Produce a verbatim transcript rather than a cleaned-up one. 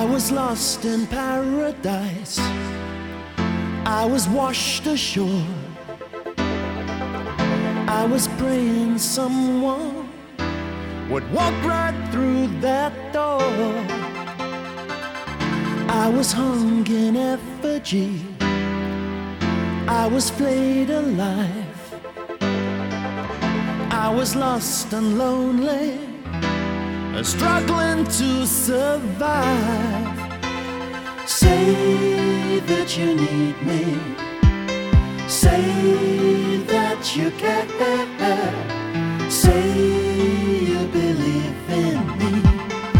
I was lost in paradise. I was washed ashore. I was praying someone would walk right through that door. I was hung in effigy. I was flayed alive. I was lost and lonely, struggling to survive. Say that you need me. Say that you care. Say